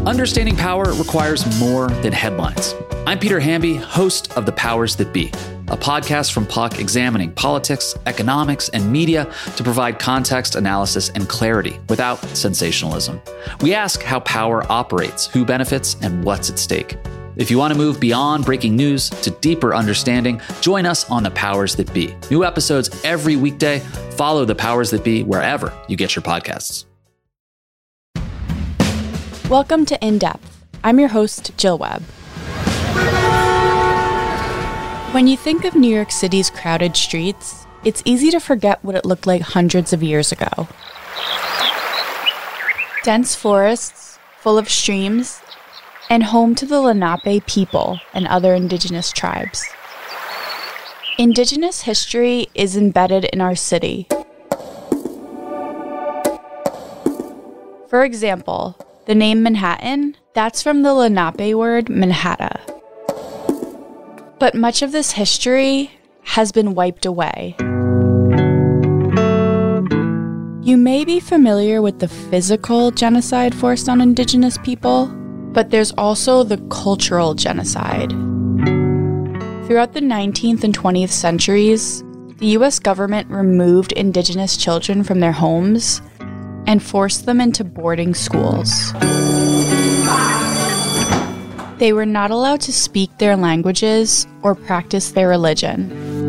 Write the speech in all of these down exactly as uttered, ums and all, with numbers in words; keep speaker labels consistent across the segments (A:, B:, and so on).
A: Understanding power requires more than headlines. I'm Peter Hamby, host of The Powers That Be, a podcast from P U C examining politics, economics, and media to provide context, analysis, and clarity without sensationalism. We ask how power operates, who benefits, and what's at stake. If you want to move beyond breaking news to deeper understanding, join us on The Powers That Be. New episodes every weekday. Follow The Powers That Be wherever you get your podcasts.
B: Welcome to In Depth. I'm your host, Jill Webb. When you think of New York City's crowded streets, it's easy to forget what it looked like hundreds of years ago. Dense forests, full of streams, and home to the Lenape people and other indigenous tribes. Indigenous history is embedded in our city. For example, the name Manhattan, that's from the Lenape word Manhatta. But much of this history has been wiped away. You may be familiar with the physical genocide forced on indigenous people, but there's also the cultural genocide. Throughout the nineteenth and twentieth centuries, the U S government removed indigenous children from their homes and forced them into boarding schools. They were not allowed to speak their languages or practice their religion.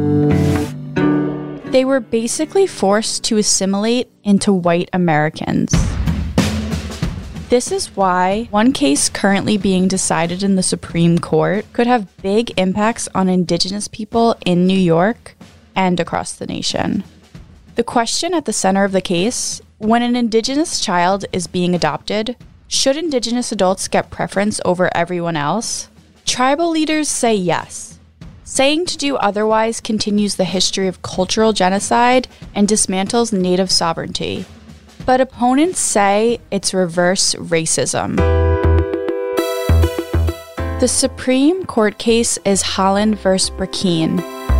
B: They were basically forced to assimilate into white Americans. This is why one case currently being decided in the Supreme Court could have big impacts on indigenous people in New York and across the nation. The question at the center of the case: when an indigenous child is being adopted, should indigenous adults get preference over everyone else? Tribal leaders say yes. Saying to do otherwise continues the history of cultural genocide and dismantles native sovereignty. But opponents say it's reverse racism. The Supreme Court case is Holland versus Brackeen.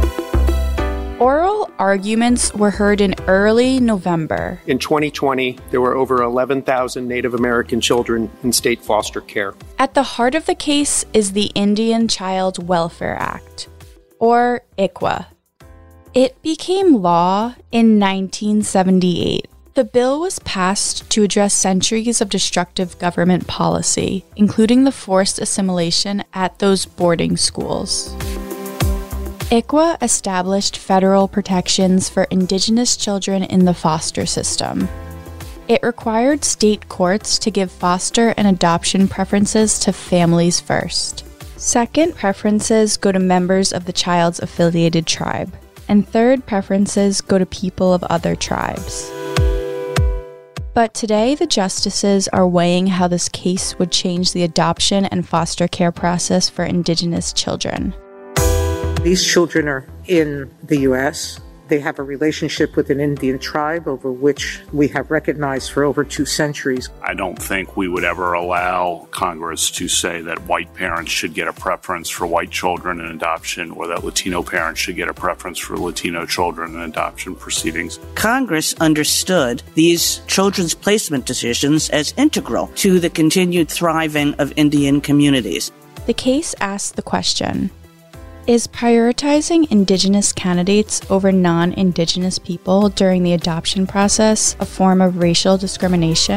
B: Oral arguments were heard in early November.
C: In twenty twenty, there were over eleven thousand Native American children in state foster care.
B: At the heart of the case is the Indian Child Welfare Act, or I C W A. It became law in nineteen seventy-eight. The bill was passed to address centuries of destructive government policy, including the forced assimilation at those boarding schools. I C W A established federal protections for indigenous children in the foster system. It required state courts to give foster and adoption preferences to families first. Second, preferences go to members of the child's affiliated tribe. And third, preferences go to people of other tribes. But today, the justices are weighing how this case would change the adoption and foster care process for indigenous children.
D: These children are in the U S. They have a relationship with an Indian tribe over which we have recognized for over two centuries.
E: I don't think we would ever allow Congress to say that white parents should get a preference for white children in adoption, or that Latino parents should get a preference for Latino children in adoption proceedings.
F: Congress understood these children's placement decisions as integral to the continued thriving of Indian communities.
B: The case asks the question: is prioritizing indigenous candidates over non-indigenous people during the adoption process a form of racial discrimination?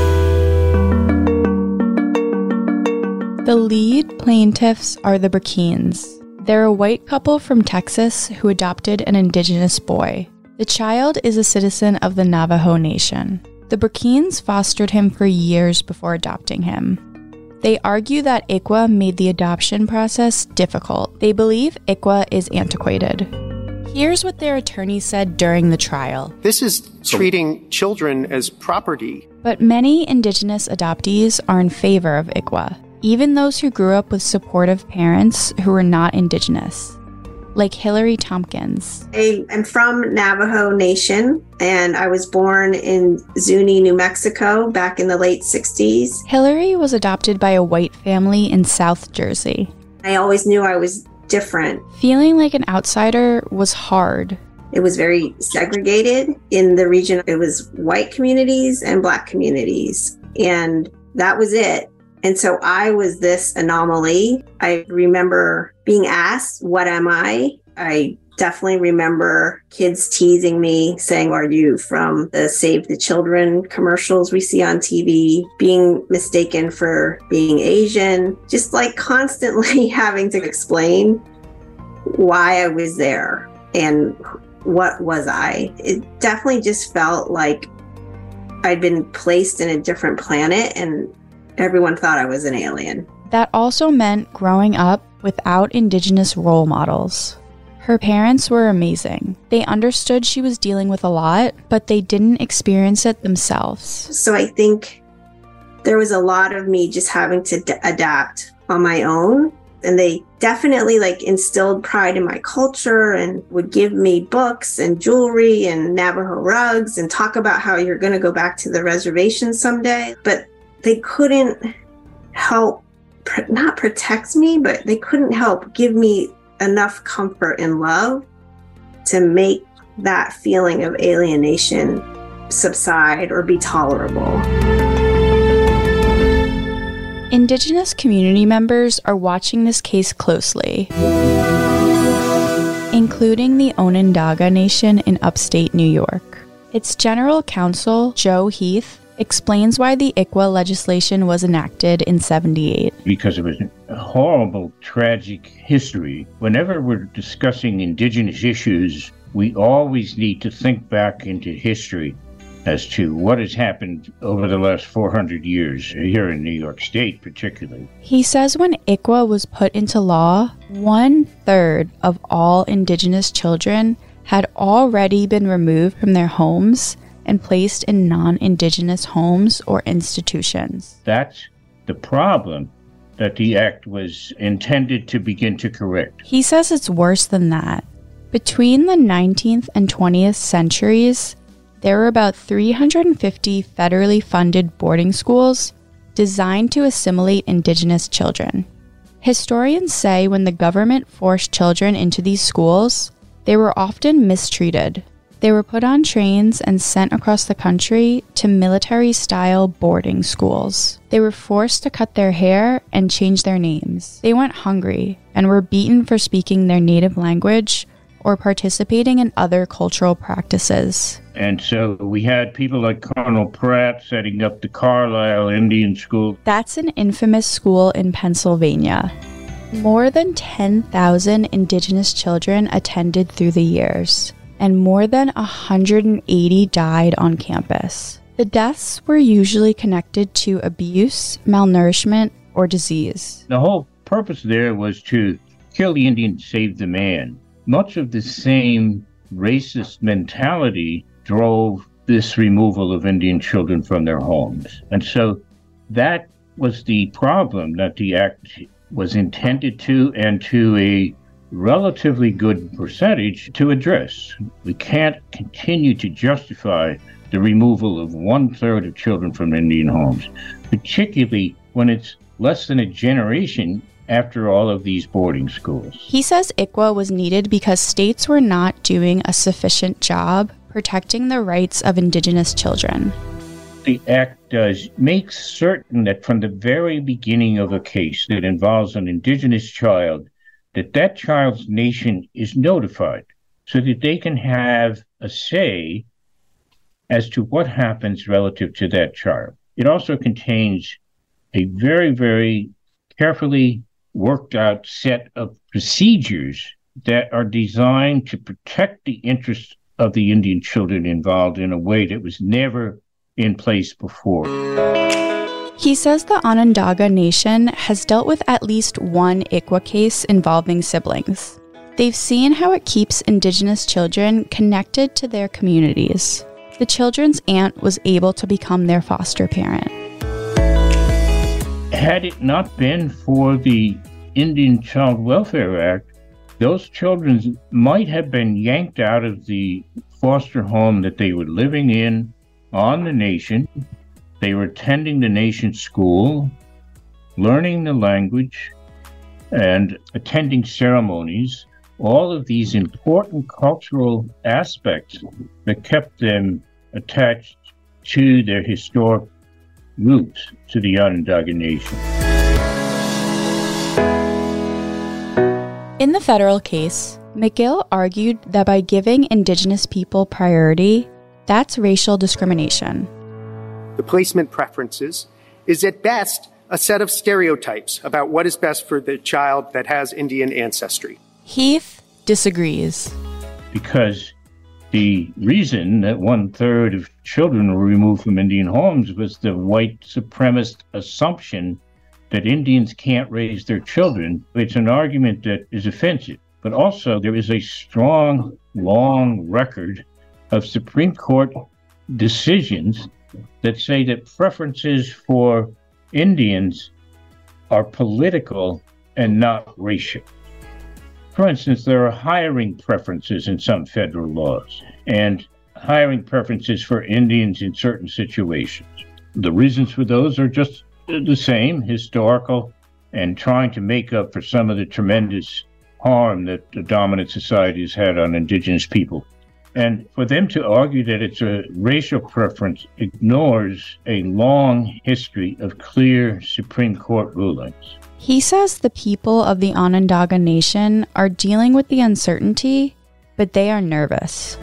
B: The lead plaintiffs are the Brackeens. They're a white couple from Texas who adopted an indigenous boy. The child is a citizen of the Navajo Nation. The Brackeens fostered him for years before adopting him. They argue that I C W A made the adoption process difficult. They believe I C W A is antiquated. Here's what their attorney said during the trial.
C: This is treating children as property.
B: But many indigenous adoptees are in favor of I C W A, even those who grew up with supportive parents who were not indigenous, like Hillary Tompkins.
G: I am from Navajo Nation, and I was born in Zuni, New Mexico, back in the late sixties.
B: Hillary was adopted by a white family in South Jersey.
G: I always knew I was different.
B: Feeling like an outsider was hard.
G: It was very segregated in the region. It was white communities and black communities, and that was it. And so I was this anomaly. I remember being asked, what am I? I definitely remember kids teasing me, saying, are you from the Save the Children commercials we see on T V? Being mistaken for being Asian, just like constantly having to explain why I was there and what was I. It definitely just felt like I'd been placed in a different planet and everyone thought I was an alien.
B: That also meant growing up without Indigenous role models. Her parents were amazing. They understood she was dealing with a lot, but they didn't experience it themselves.
G: So I think there was a lot of me just having to d- adapt on my own. And they definitely like instilled pride in my culture and would give me books and jewelry and Navajo rugs and talk about how you're going to go back to the reservation someday. But they couldn't help, pr- not protect me, but they couldn't help give me enough comfort and love to make that feeling of alienation subside or be tolerable.
B: Indigenous community members are watching this case closely, including the Onondaga Nation in upstate New York. Its general counsel, Joe Heath, explains why the I C W A legislation was enacted in seventy-eight.
H: Because it was a horrible, tragic history. Whenever we're discussing Indigenous issues, we always need to think back into history as to what has happened over the last four hundred years, here in New York State particularly.
B: He says when I C W A was put into law, one-third of all Indigenous children had already been removed from their homes and placed in non-Indigenous homes or institutions.
H: That's the problem that the act was intended to begin to correct.
B: He says it's worse than that. Between the nineteenth and twentieth centuries, there were about three hundred fifty federally funded boarding schools designed to assimilate Indigenous children. Historians say when the government forced children into these schools, they were often mistreated. They were put on trains and sent across the country to military-style boarding schools. They were forced to cut their hair and change their names. They went hungry and were beaten for speaking their native language or participating in other cultural practices.
H: And so we had people like Colonel Pratt setting up the Carlisle Indian School.
B: That's an infamous school in Pennsylvania. More than ten thousand Indigenous children attended through the years, and more than one hundred eighty died on campus. The deaths were usually connected to abuse, malnourishment, or disease.
H: The whole purpose there was to kill the Indian, save the man. Much of the same racist mentality drove this removal of Indian children from their homes. And so that was the problem that the act was intended to, and to a relatively good percentage, to address. We can't continue to justify the removal of one-third of children from Indian homes, particularly when it's less than a generation after all of these boarding schools.
B: He says I C W A was needed because states were not doing a sufficient job protecting the rights of Indigenous children.
H: The act does make certain that from the very beginning of a case that involves an Indigenous child, that that child's nation is notified so that they can have a say as to what happens relative to that child. It also contains a very, very carefully worked out set of procedures that are designed to protect the interests of the Indian children involved in a way that was never in place before.
B: He says the Onondaga Nation has dealt with at least one I C W A case involving siblings. They've seen how it keeps Indigenous children connected to their communities. The children's aunt was able to become their foster parent.
H: Had it not been for the Indian Child Welfare Act, those children might have been yanked out of the foster home that they were living in on the nation. They were attending the nation's school, learning the language, and attending ceremonies, all of these important cultural aspects that kept them attached to their historic roots. to the Onondaga Nation.
B: In the federal case, McGill argued that by giving Indigenous people priority, that's racial discrimination.
C: The placement preferences is at best a set of stereotypes about what is best for the child that has Indian ancestry.
B: Heath disagrees.
H: Because the reason that one-third of children were removed from Indian homes was the white supremacist assumption that Indians can't raise their children. It's an argument that is offensive. But also there is a strong, long record of Supreme Court decisions that say that preferences for Indians are political and not racial. For instance, there are hiring preferences in some federal laws and hiring preferences for Indians in certain situations. The reasons for those are just the same, historical, and trying to make up for some of the tremendous harm that the dominant society has had on Indigenous people. And for them to argue that it's a racial preference ignores a long history of clear Supreme Court rulings.
B: He says the people of the Onondaga Nation are dealing with the uncertainty, but they are nervous.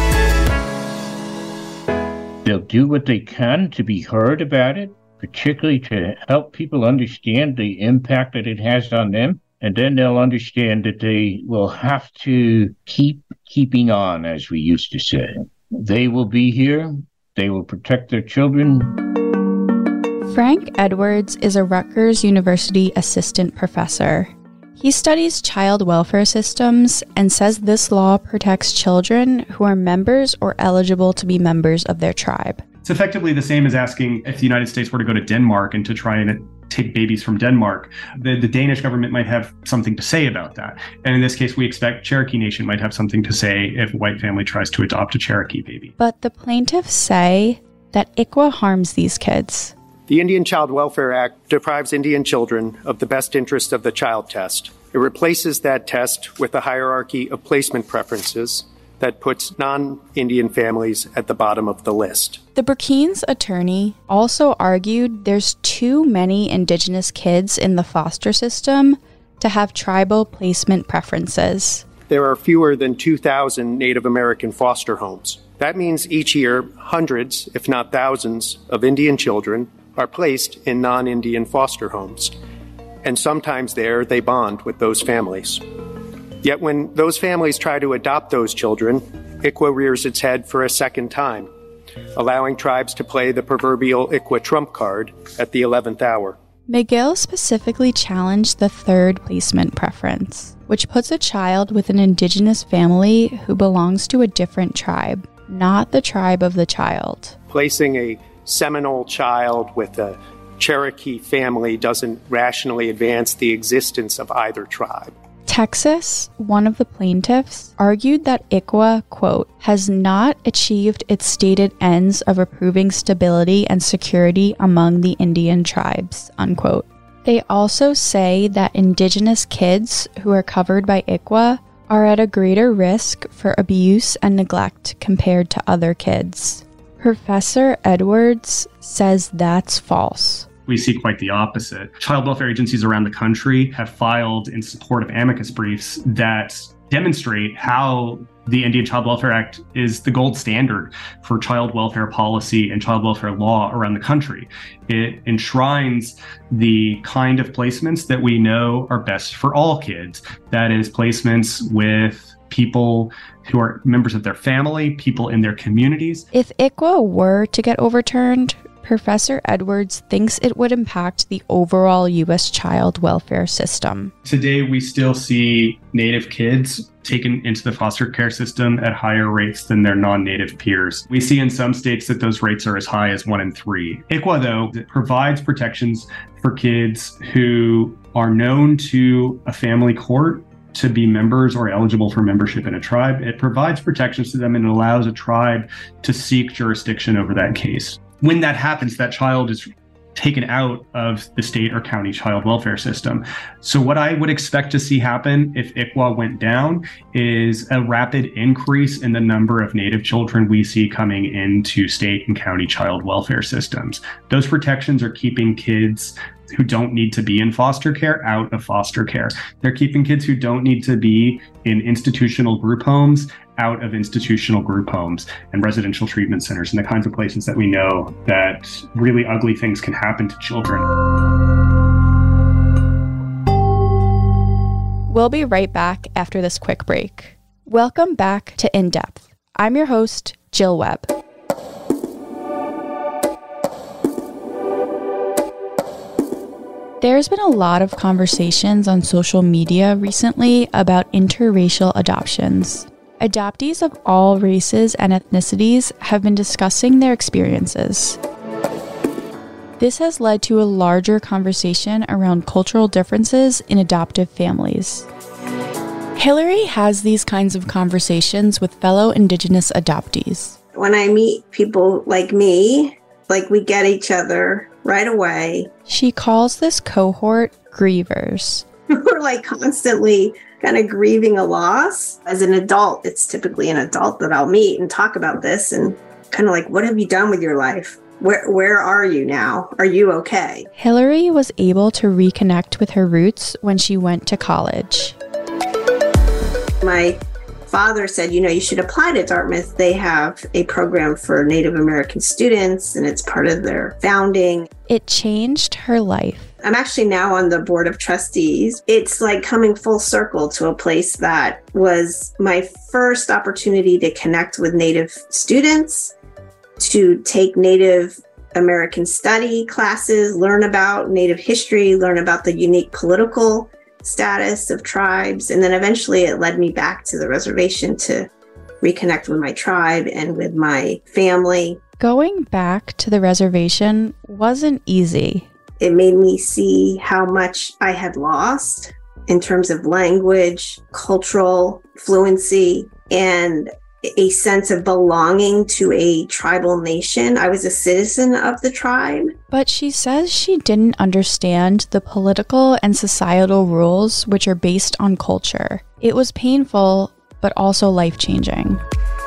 H: They'll do what they can to be heard about it, particularly to help people understand the impact that it has on them. And then they'll understand that they will have to keep keeping on, as we used to say. They will be here. They will protect their children.
B: Frank Edwards is a Rutgers University assistant professor. He studies child welfare systems and says this law protects children who are members or eligible to be members of their tribe.
I: It's effectively the same as asking if the United States were to go to Denmark and to try and take babies from Denmark. The, the Danish government might have something to say about that. And in this case, we expect Cherokee Nation might have something to say if a white family tries to adopt a Cherokee baby.
B: But the plaintiffs say that I C W A harms these kids.
C: The Indian Child Welfare Act deprives Indian children of the best interest of the child test. It replaces that test with a hierarchy of placement preferences that puts non-Indian families at the bottom of the list.
B: The Burkeen's attorney also argued there's too many Indigenous kids in the foster system to have tribal placement preferences.
C: There are fewer than two thousand Native American foster homes. That means each year, hundreds, if not thousands, of Indian children are placed in non-Indian foster homes. And sometimes there they bond with those families. Yet when those families try to adopt those children, I C W A rears its head for a second time, allowing tribes to play the proverbial I C W A trump card at the eleventh hour.
B: McGill specifically challenged the third placement preference, which puts a child with an Indigenous family who belongs to a different tribe, not the tribe of the child.
C: Placing a Seminole child with a Cherokee family doesn't rationally advance the existence of either tribe.
B: Texas, one of the plaintiffs, argued that I C W A, quote, has not achieved its stated ends of improving stability and security among the Indian tribes, unquote. They also say that Indigenous kids who are covered by I C W A are at a greater risk for abuse and neglect compared to other kids. Professor Edwards says that's false.
I: We see quite the opposite. Child welfare agencies around the country have filed in support of amicus briefs that demonstrate how the Indian Child Welfare Act is the gold standard for child welfare policy and child welfare law around the country. It enshrines the kind of placements that we know are best for all kids. That is, placements with people who are members of their family, people in their communities.
B: If I C W A were to get overturned, Professor Edwards thinks it would impact the overall U S child welfare system.
I: Today, we still see Native kids taken into the foster care system at higher rates than their non-Native peers. We see in some states that those rates are as high as one in three. I C W A, though, provides protections for kids who are known to a family court to be members or eligible for membership in a tribe. It provides protections to them and allows a tribe to seek jurisdiction over that case. When that happens, that child is taken out of the state or county child welfare system. So what I would expect to see happen if I C W A went down is a rapid increase in the number of Native children we see coming into state and county child welfare systems. Those protections are keeping kids who don't need to be in foster care out of foster care. They're keeping kids who don't need to be in institutional group homes out of institutional group homes and residential treatment centers and the kinds of places that we know that really ugly things can happen to children.
B: We'll be right back after this quick break. Welcome back to In Depth. I'm your host, Jill Webb. There's been a lot of conversations on social media recently about interracial adoptions. Adoptees of all races and ethnicities have been discussing their experiences. This has led to a larger conversation around cultural differences in adoptive families. Hillary has these kinds of conversations with fellow Indigenous adoptees.
G: When I meet people like me, like we get each other right away.
B: She calls this cohort grievers.
G: We're like constantly kind of grieving a loss. As an adult, it's typically an adult that I'll meet and talk about this and kind of like, what have you done with your life? Where where are you now? Are you okay?
B: Hillary was able to reconnect with her roots when she went to college.
G: My father said, you know, you should apply to Dartmouth. They have a program for Native American students, and it's part of their founding.
B: It changed her life.
G: I'm actually now on the board of trustees. It's like coming full circle to a place that was my first opportunity to connect with Native students, to take Native American study classes, learn about Native history, learn about the unique political status of tribes. And then eventually it led me back to the reservation to reconnect with my tribe and with my family.
B: Going back to the reservation wasn't easy.
G: It made me see how much I had lost in terms of language, cultural fluency, and a sense of belonging to a tribal nation. I was a citizen of the tribe.
B: But she says she didn't understand the political and societal rules which are based on culture. It was painful, but also life-changing.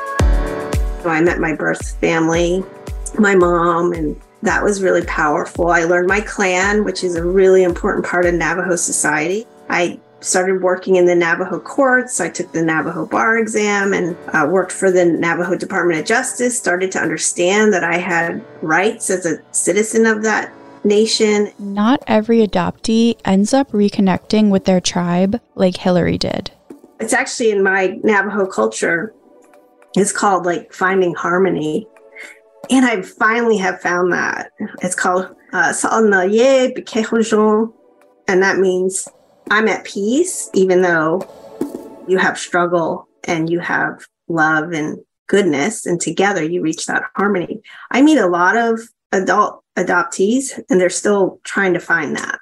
G: I met my birth family, my mom, and that was really powerful. I learned my clan, which is a really important part of Navajo society. I started working in the Navajo courts. I took the Navajo bar exam and uh, worked for the Navajo Department of Justice, started to understand that I had rights as a citizen of that nation.
B: Not every adoptee ends up reconnecting with their tribe like Hillary did.
G: It's actually in my Navajo culture, it's called like finding harmony. And I finally have found that. It's called uh, Sa'anaye Bikehojon, and that means I'm at peace, even though you have struggle and you have love and goodness, and together you reach that harmony. I meet a lot of adult adoptees, and they're still trying to find that.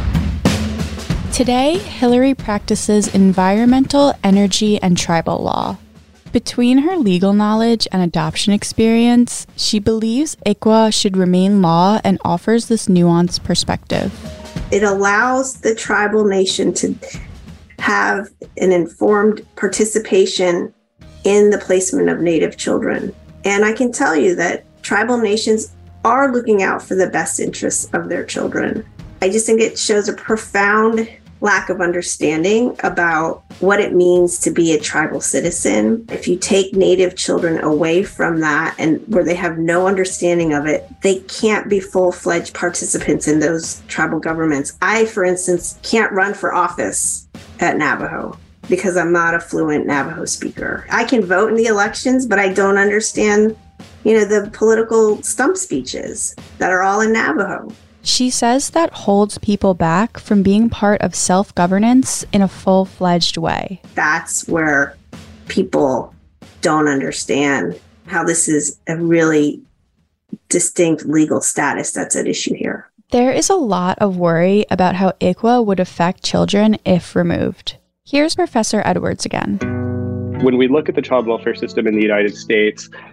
B: Today, Hillary practices environmental, energy, and tribal law. Between her legal knowledge and adoption experience, she believes I C W A should remain law and offers this nuanced perspective.
G: It allows the tribal nation to have an informed participation in the placement of Native children. And I can tell you that tribal nations are looking out for the best interests of their children. I just think it shows a profound lack of understanding about what it means to be a tribal citizen. If you take Native children away from that and where they have no understanding of it, they can't be full-fledged participants in those tribal governments. I, for instance, can't run for office at Navajo because I'm not a fluent Navajo speaker. I can vote in the elections, but I don't understand, you know, the political stump speeches that are all in Navajo.
B: She says that holds people back from being part of self-governance in a full-fledged way.
G: That's where people don't understand how this is a really distinct legal status that's at issue here.
B: There is a lot of worry about how I C W A would affect children if removed. Here's Professor Edwards again.
J: When we look at the child welfare system in the United States,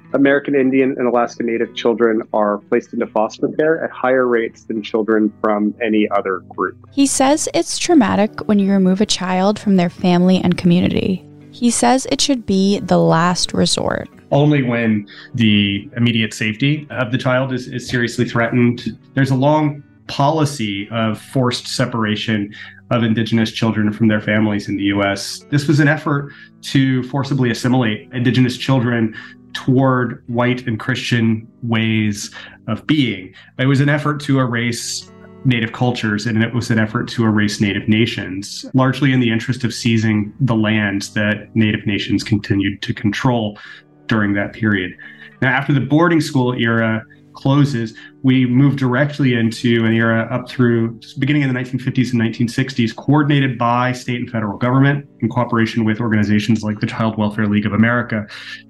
C: American Indian and Alaska Native children are placed into foster care at higher rates than children from any other group.
B: He says it's traumatic when you remove a child from their family and community. He says it should be the last resort.
I: Only when the immediate safety of the child is, is seriously threatened. There's a long policy of forced separation of Indigenous children from their families in the U S. This was an effort to forcibly assimilate Indigenous children toward white and Christian ways of being. It was an effort to erase Native cultures, and it was an effort to erase Native nations, largely in the interest of seizing the lands that Native nations continued to control during that period. Now, after the boarding school era closes, we move directly into an era up through beginning in the nineteen fifties and nineteen sixties, coordinated by state and federal government in cooperation with organizations like the Child Welfare League of America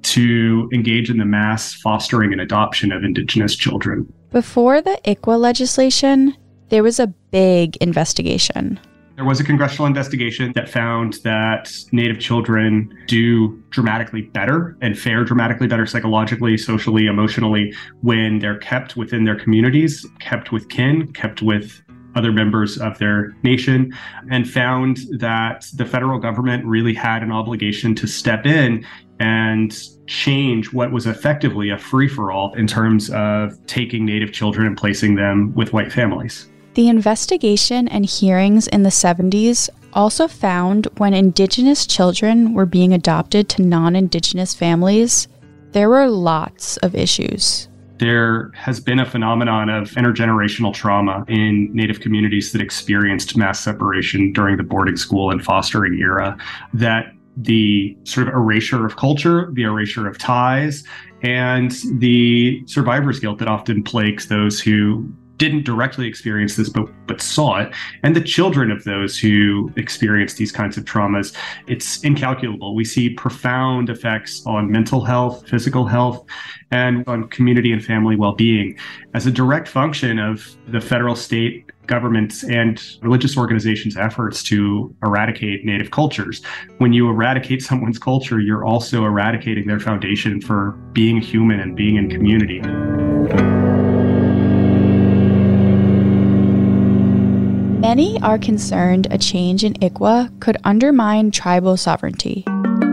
I: to engage in the mass fostering and adoption of Indigenous children.
B: Before the I C W A legislation, there was a big investigation.
I: There was a congressional investigation that found that Native children do dramatically better and fare dramatically better psychologically, socially, emotionally when they're kept within their communities, kept with kin, kept with other members of their nation, and found that the federal government really had an obligation to step in and change what was effectively a free-for-all in terms of taking Native children and placing them with white families.
B: The investigation and hearings in the seventies also found when Indigenous children were being adopted to non-Indigenous families, there were lots of issues.
I: There has been a phenomenon of intergenerational trauma in Native communities that experienced mass separation during the boarding school and fostering era, that the sort of erasure of culture, the erasure of ties, and the survivor's guilt that often plagues those who didn't directly experience this, but but saw it, and the children of those who experience these kinds of traumas, it's incalculable. We see profound effects on mental health, physical health, and on community and family well-being as a direct function of the federal, state governments, and religious organizations' efforts to eradicate Native cultures. When you eradicate someone's culture, you're also eradicating their foundation for being human and being in community.
B: Many are concerned a change in I C W A could undermine tribal sovereignty.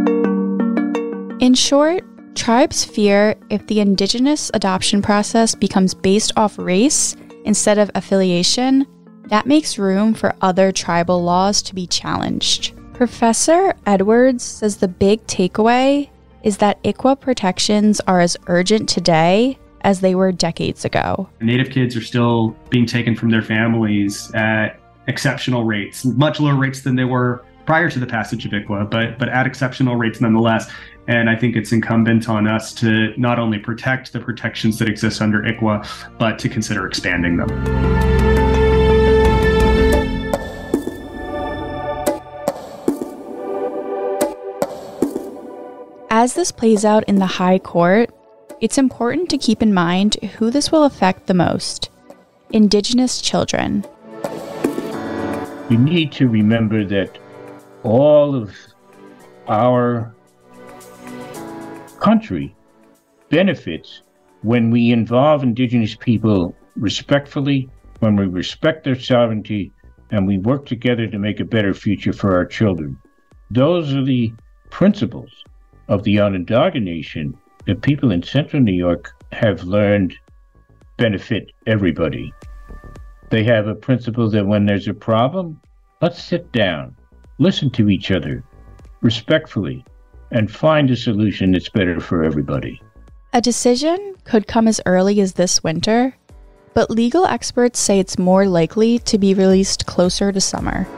B: In short, tribes fear if the Indigenous adoption process becomes based off race instead of affiliation, that makes room for other tribal laws to be challenged. Professor Edwards says the big takeaway is that I C W A protections are as urgent today as they were decades ago.
I: Native kids are still being taken from their families at exceptional rates, much lower rates than they were prior to the passage of I C W A, but but at exceptional rates nonetheless. And I think it's incumbent on us to not only protect the protections that exist under I C W A, but to consider expanding them.
B: As this plays out in the High Court, it's important to keep in mind who this will affect the most: Indigenous children.
H: You need to remember that all of our country benefits when we involve Indigenous people respectfully, when we respect their sovereignty, and we work together to make a better future for our children. Those are the principles of the Onondaga Nation that people in Central New York have learned benefit everybody. They have a principle that when there's a problem, let's sit down, listen to each other respectfully, and find a solution that's better for everybody.
B: A decision could come as early as this winter, but legal experts say it's more likely to be released closer to summer.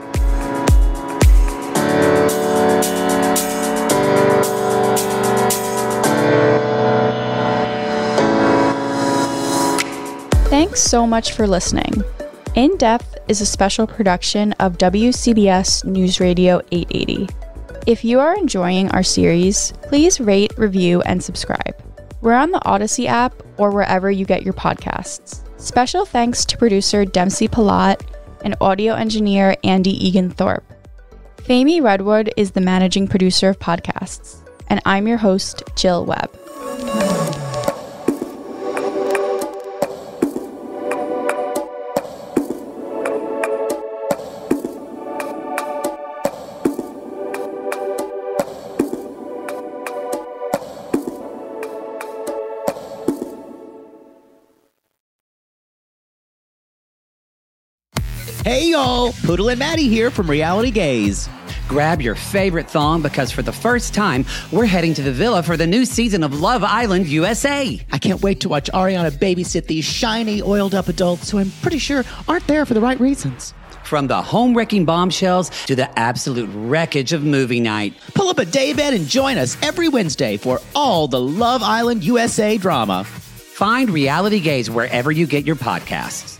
B: Thanks so much for listening. In Depth is a special production of W C B S News Radio eight eighty. If you are enjoying our series, please rate, review, and subscribe. We're on the Odyssey app or wherever you get your podcasts. Special thanks to producer Dempsey Palat and audio engineer Andy Egan Thorpe. Famie Redwood is the managing producer of podcasts, and I'm your host, Jill Webb.
J: Hey y'all, Poodle and Maddie here from Reality Gaze.
K: Grab your favorite thong because for the first time, we're heading to the villa for the new season of Love Island U S A.
J: I can't wait to watch Ariana babysit these shiny, oiled-up adults who I'm pretty sure aren't there for the right reasons.
K: From the home-wrecking bombshells to the absolute wreckage of movie night.
J: Pull up a daybed and join us every Wednesday for all the Love Island U S A drama.
K: Find Reality Gaze wherever you get your podcasts.